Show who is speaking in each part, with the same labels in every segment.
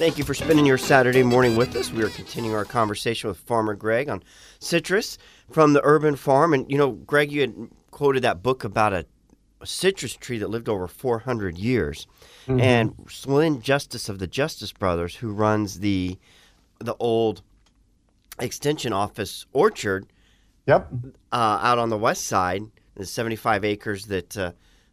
Speaker 1: Thank you for spending your Saturday morning with us. We are continuing our conversation with Farmer Greg on citrus from the urban farm. And, Greg, you had quoted that book about a citrus tree that lived over 400 years. Mm-hmm. And Lynn Justice of the Justice Brothers, who runs the old extension office orchard out on the west side, the 75 acres that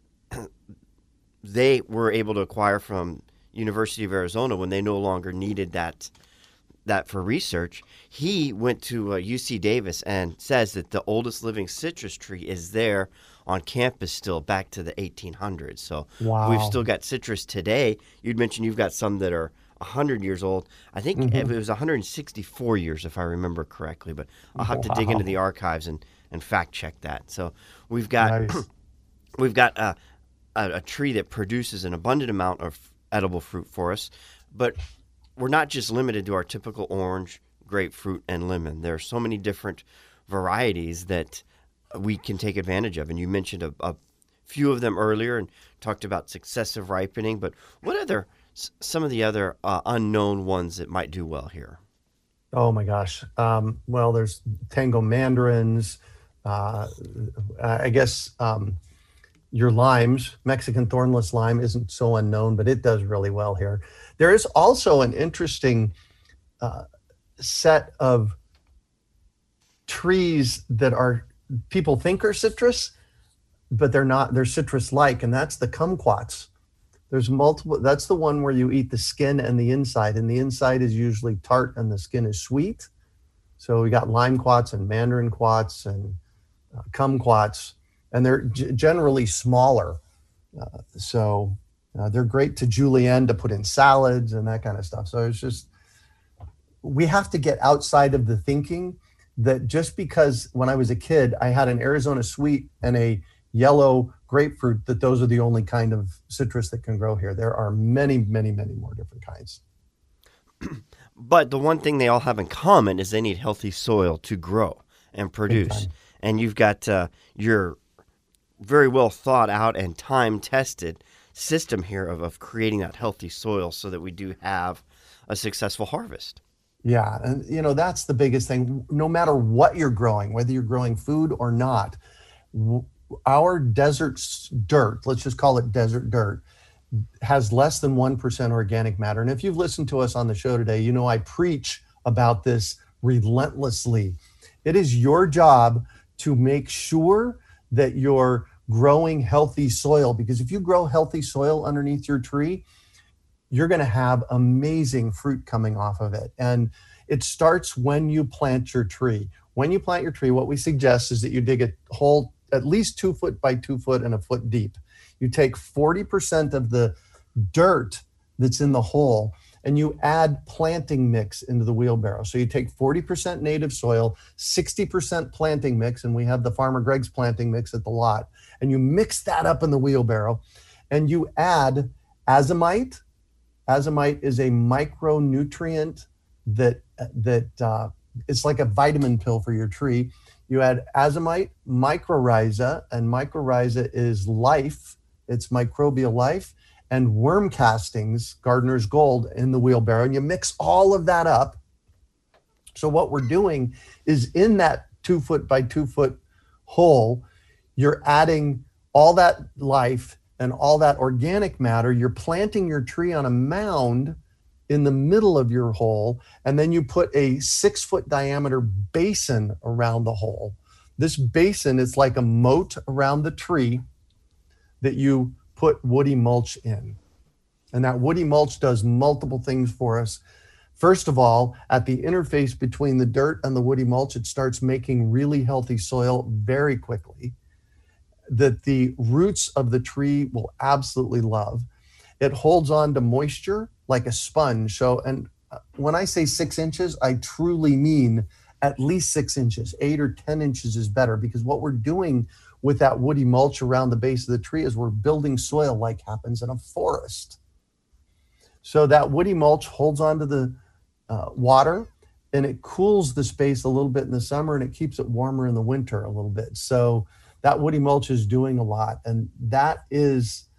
Speaker 1: they were able to acquire from University of Arizona when they no longer needed that for research. He went to UC Davis and says that the oldest living citrus tree is there on campus still back to the 1800s. So We've still got citrus today. You'd mentioned you've got some that are 100 years old. I think it was 164 years if I remember correctly, but I'll have to dig into the archives and fact check that. So we've got we've got a tree that produces an abundant amount of edible fruit for us, but we're not just limited to our typical orange, grapefruit, and lemon. There are so many different varieties that we can take advantage of, and you mentioned a few of them earlier and talked about successive ripening, but what are some of the other unknown ones that might do well here?
Speaker 2: Oh my gosh. Well, there's tango mandarins, I guess your limes, Mexican thornless lime isn't so unknown, but it does really well here. There is also an interesting set of trees that people think are citrus, but they're not. They're citrus-like, and that's the kumquats. There's multiple. That's the one where you eat the skin and the inside is usually tart and the skin is sweet. So we got lime quats and mandarin quats and kumquats. And they're generally smaller. So they're great to julienne to put in salads and that kind of stuff. So it's just, we have to get outside of the thinking that just because when I was a kid, I had an Arizona sweet and a yellow grapefruit, that those are the only kind of citrus that can grow here. There are many, many, many more different kinds.
Speaker 1: But the one thing they all have in common is they need healthy soil to grow and produce. And you've got your very well thought out and time tested system here of creating that healthy soil so that we do have a successful harvest.
Speaker 2: Yeah. And that's the biggest thing. No matter what you're growing, whether you're growing food or not, our desert dirt, let's just call it desert dirt, has less than 1% organic matter. And if you've listened to us on the show today, I preach about this relentlessly. It is your job to make sure that you're growing healthy soil, because if you grow healthy soil underneath your tree, you're going to have amazing fruit coming off of it. And it starts when you plant your tree. When you plant your tree, what we suggest is that you dig a hole at least 2 foot by 2 foot and a foot deep. You take 40% of the dirt that's in the hole and you add planting mix into the wheelbarrow. So you take 40% native soil, 60% planting mix, and we have the Farmer Greg's planting mix at the lot, and you mix that up in the wheelbarrow, and you add azomite. Azomite is a micronutrient that it's like a vitamin pill for your tree. You add azomite, mycorrhiza, and mycorrhiza is life. It's microbial life, and worm castings, gardener's gold, in the wheelbarrow, and you mix all of that up. So what we're doing is in that 2 foot by 2 foot hole, you're adding all that life and all that organic matter. You're planting your tree on a mound in the middle of your hole, and then you put a 6 foot diameter basin around the hole. This basin is like a moat around the tree that you put woody mulch in. And that woody mulch does multiple things for us. First of all, at the interface between the dirt and the woody mulch, it starts making really healthy soil very quickly that the roots of the tree will absolutely love. It holds on to moisture like a sponge. So, and when I say 6 inches, I truly mean at least 6 inches. 8 or 10 inches is better, because what we're doing with that woody mulch around the base of the tree is we're building soil like happens in a forest. So that woody mulch holds onto the water, and it cools the space a little bit in the summer, and it keeps it warmer in the winter a little bit. So that woody mulch is doing a lot, and that is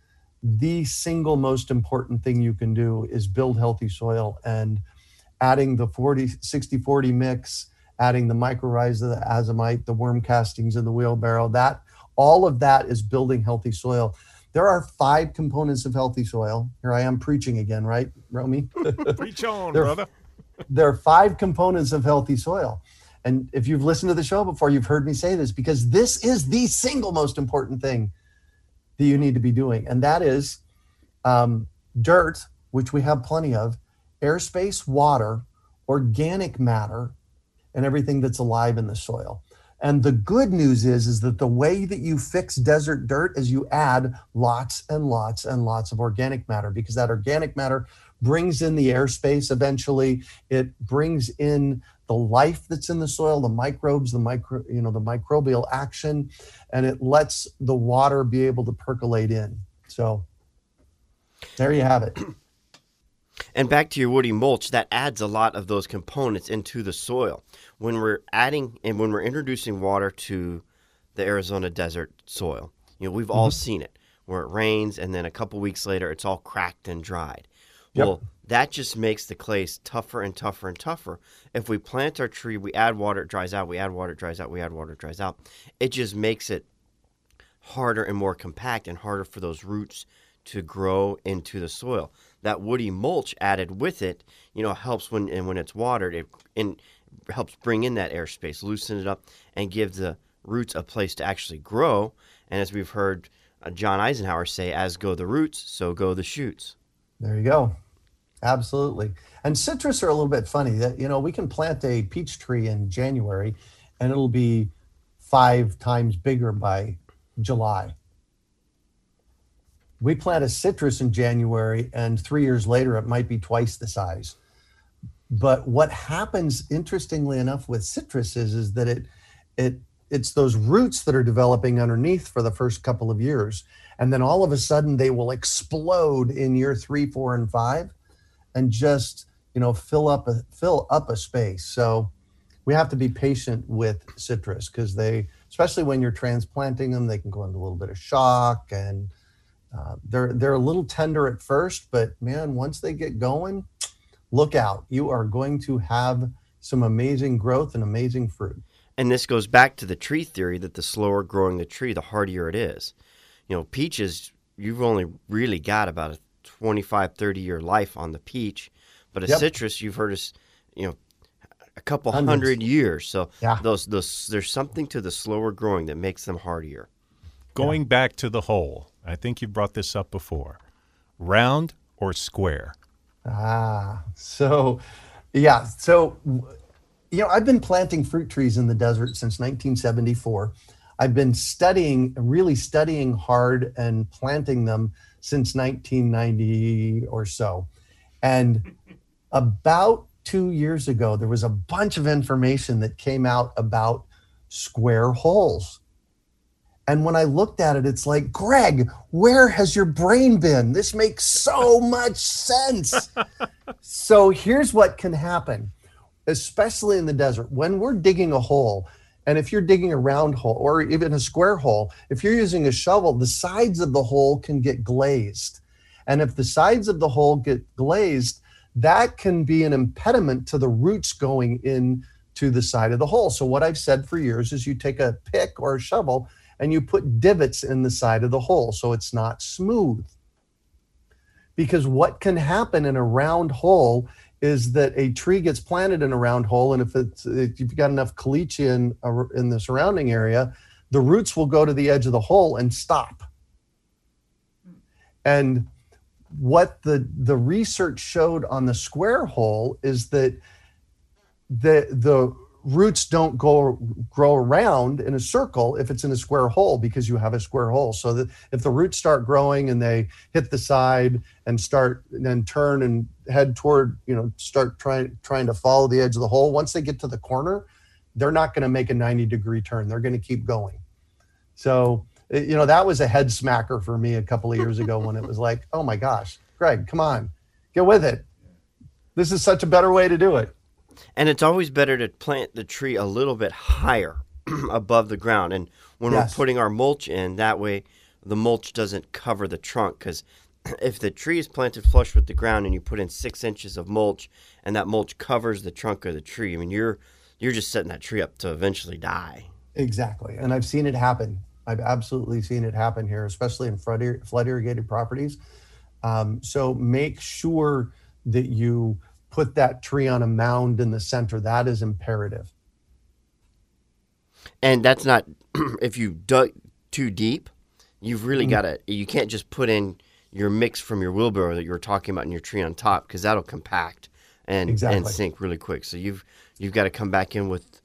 Speaker 2: the single most important thing you can do is build healthy soil, and adding the 40-60-40 mix, adding the mycorrhiza, the azomite, the worm castings in the wheelbarrow, that all of that is building healthy soil. There are 5 components of healthy soil. Here I am preaching again, right, Romy?
Speaker 3: Preach on, brother.
Speaker 2: There are 5 components of healthy soil. And if you've listened to the show before, you've heard me say this, because this is the single most important thing that you need to be doing. And that is dirt, which we have plenty of, airspace, water, organic matter, and everything that's alive in the soil. And the good news is that the way that you fix desert dirt is you add lots and lots and lots of organic matter, because that organic matter brings in the airspace eventually. It brings in the life that's in the soil, the microbes, the microbial action, and it lets the water be able to percolate in. So there you have it.
Speaker 1: And back to your woody mulch, that adds a lot of those components into the soil. When we're adding and when we're introducing water to the Arizona desert soil, we've all seen it, where it rains and then a couple weeks later it's all cracked and dried.
Speaker 2: Yep.
Speaker 1: Well, that just makes the clays tougher and tougher and tougher. If we plant our tree, we add water, it dries out, we add water, it dries out, we add water, it dries out. It just makes it harder and more compact and harder for those roots to grow into the soil. That woody mulch added with it, helps when it's watered, it helps bring in that airspace, loosen it up, and give the roots a place to actually grow. And as we've heard John Eisenhower say, as go the roots, so go the shoots.
Speaker 2: There you go. Absolutely. And citrus are a little bit funny. That we can plant a peach tree in January and it'll be 5 times bigger by July. We plant a citrus in January and 3 years later it might be twice the size. But what happens, interestingly enough, with citrus is that it's those roots that are developing underneath for the first couple of years, and then all of a sudden they will explode in year 3, 4, and 5, and just fill up a space. So we have to be patient with citrus, because they, especially when you're transplanting them, they can go into a little bit of shock, and they're a little tender at first, but man, once they get going, look out. You are going to have some amazing growth and amazing fruit.
Speaker 1: And this goes back to the tree theory that the slower growing the tree, the hardier it is. Peaches, you've only really got about a 25, 30-year life on the peach, but a citrus, you've heard us, a couple hundred years. So
Speaker 2: yeah.
Speaker 1: those there's something to the slower growing that makes them hardier.
Speaker 3: Going back to the hole, I think you brought this up before. Round or square?
Speaker 2: So I've been planting fruit trees in the desert since 1974. I've been really studying hard and planting them since 1990 or so. And about 2 years ago, there was a bunch of information that came out about square holes. And when I looked at it, it's like, Greg, where has your brain been? This makes so much sense. So here's what can happen, especially in the desert. When we're digging a hole, and if you're digging a round hole or even a square hole, if you're using a shovel, the sides of the hole can get glazed. And if the sides of the hole get glazed, that can be an impediment to the roots going in to the side of the hole. So what I've said for years is you take a pick or a shovel and you put divots in the side of the hole so it's not smooth. Because what can happen in a round hole is that a tree gets planted in a round hole, and if you've got enough calycia in the surrounding area, the roots will go to the edge of the hole and stop. And what the research showed on the square hole is that the roots don't grow around in a circle if it's in a square hole, because you have a square hole. So that if the roots start growing and they hit the side and then turn and head toward, start trying to follow the edge of the hole, once they get to the corner, they're not going to make a 90-degree turn. They're going to keep going. So, that was a head smacker for me a couple of years ago when it was like, oh my gosh, Greg, come on, get with it. This is such a better way to do it.
Speaker 1: And it's always better to plant the tree a little bit higher above the ground. And when we're putting our mulch in, that way the mulch doesn't cover the trunk, because if the tree is planted flush with the ground and you put in 6 inches of mulch and that mulch covers the trunk of the tree, I mean, you're just setting that tree up to eventually die.
Speaker 2: Exactly. And I've seen it happen. I've absolutely seen it happen here, especially in flood irrigated properties. So make sure that you put that tree on a mound in the center. That is imperative.
Speaker 1: And that's not, if you dug too deep, you've really got to, you can't just put in your mix from your wheelbarrow that you were talking about in your tree on top, because that'll compact and sink really quick. So you've got to come back in with,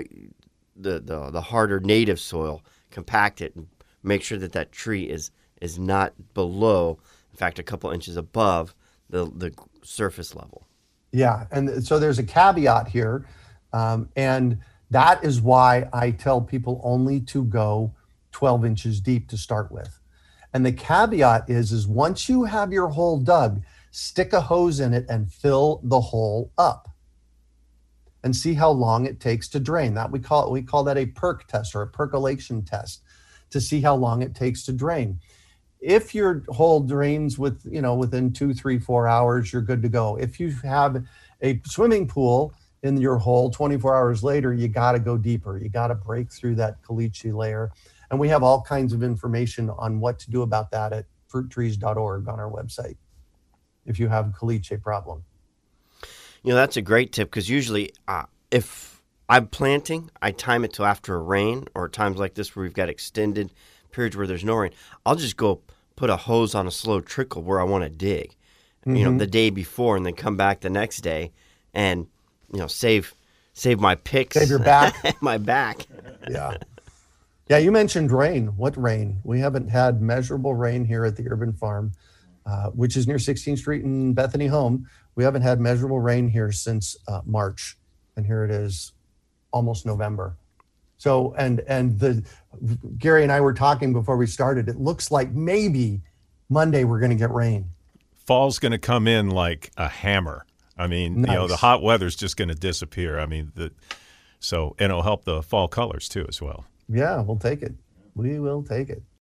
Speaker 1: the harder native soil, compact it, and make sure that tree is not below, in fact, a couple inches above the surface level.
Speaker 2: Yeah, and so there's a caveat here, and that is why I tell people only to go 12 inches deep to start with. And the caveat is once you have your hole dug, stick a hose in it and fill the hole up, and see how long it takes to drain. That we call that a perk test, or a percolation test, to see how long it takes to drain. If your hole drains within 2, 3, 4 hours, you're good to go. If you have a swimming pool in your hole 24 hours later, you got to go deeper. You got to break through that caliche layer. And we have all kinds of information on what to do about that at fruittrees.org on our website if you have a caliche problem.
Speaker 1: That's a great tip, because usually if I'm planting, I time it till after a rain, or times like this where we've got extended periods where there's no rain. I'll just go put a hose on a slow trickle where I want to dig, the day before, and then come back the next day and, save my picks.
Speaker 2: Save your back.
Speaker 1: My back.
Speaker 2: Yeah. Yeah, you mentioned rain. What rain? We haven't had measurable rain here at the Urban Farm, which is near 16th Street in Bethany Home. We haven't had measurable rain here since March, and here it is, almost November. So, Gary and I were talking before we started. It looks like maybe Monday we're going to get rain.
Speaker 3: Fall's going to come in like a hammer. I mean,
Speaker 2: Nice.
Speaker 3: the hot weather's just going to disappear. I mean, and it'll help the fall colors too as well.
Speaker 2: Yeah, we'll take it. We will take it.